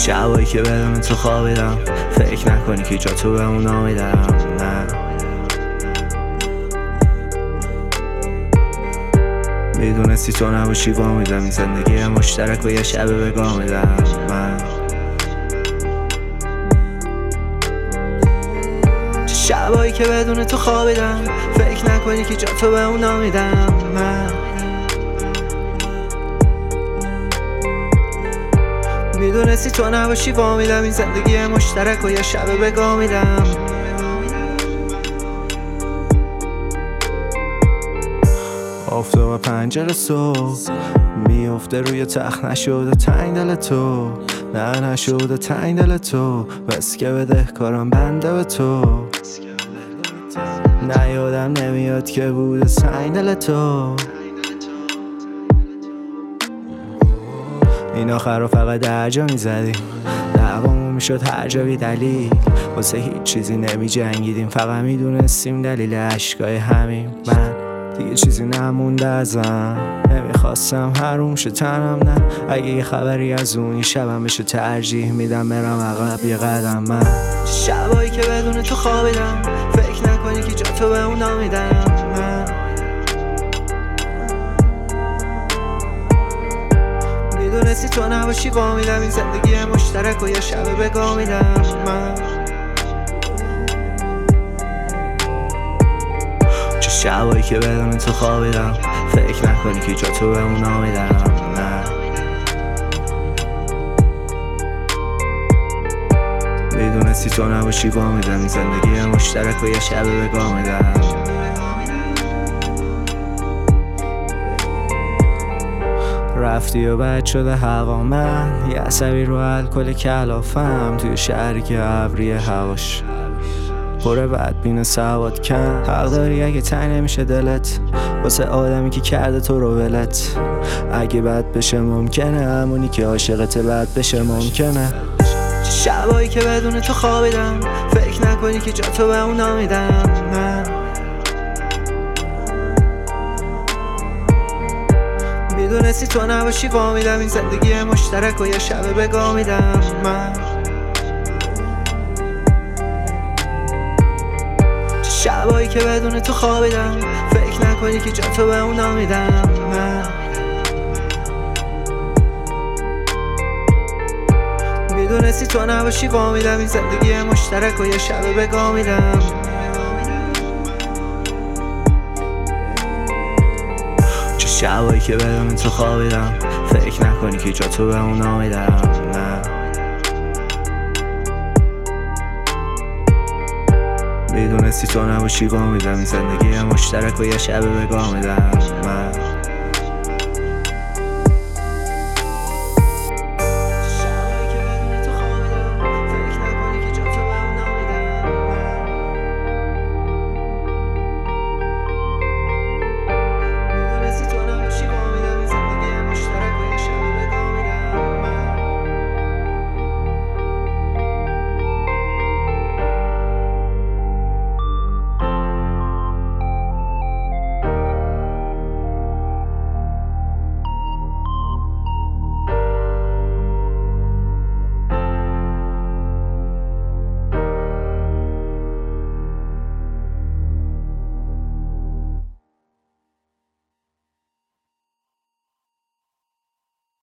شبایی که بدون تو خوابیدم، فکر نکنی که جا تو بمونا میدم. نه میدونستی تو نباشی وا میدم این زندگی مشترک و یه شب بگاه میدم. من شبایی که بدون تو خوابیدم، فکر نکنی که جا تو بمونا میدم. من میدونستی تو نباشی وا میدم این زندگی مشترک و یه شب بگاه میدم. آفتاب پنجره صبح میفته روی تخت، نشده تنگ دل تو، نه نشده تنگ دل تو، بس که بدهکارم بنده به تو. نه یادم نمیاد که بوده سنگ دل تو. این آخر رو فقط درجا میزدیم، دعوامون میشد هر جا بی دلیل، واسه هیچ چیزی نمی جنگیدیم، فقط میدونستیم دلیل عشقای همین. من دیگه چیزی نمونده ازم، نمیخواستم حروم شه تنم. نه اگه یه خبری از اون شبم بشه ترجیح میدم برم عقب یه قدم. من شبایی که بدون تو خوابیدم، فکر نکنی که جا تو بمونا میدم. من میدونستی تو نباشی وا میدم این زندگی مشترک و یه شب بگاه میدم. من چه شبایی که بدون تو خوابیدم، فکر نکنی که جا تو بمونا میدم. نه میدونستی تو نباشی وا میدم این زندگی مشترک و یه شب بگاه میدم. رفتی و بد شده هوا، من یه عصبی رو الکل کلافم، توی شهری که ابری هواش پره بدبین سواد کن. حق داری اگه تنگ نمیشه دلت واسه آدمی که کرده تو رو ولت. اگه بد بشه ممکنه، همونی که عاشقت بد بشه ممکنه. شبایی که بدون تو خوابیدم، فکر نکنی که جا تو بمونا میدم. من میدونستی تو نباشی وا میدم این زندگی مشترک و یه شب بگاه میدم. من شبایی که بدون تو خوابیدم، فکر نکنی که جا تو بمونا میدم. من میدونستی تو نباشی وا میدم این زندگی مشترک و یه شب بگاه میدم. چه شبایی که بدون تو خوابیدم، فکر نکنی که جا تو بمونا میدم. نه میدونستی تو نباشی وا میدم این زندگی مشترک و یه شب بگاه میدم. من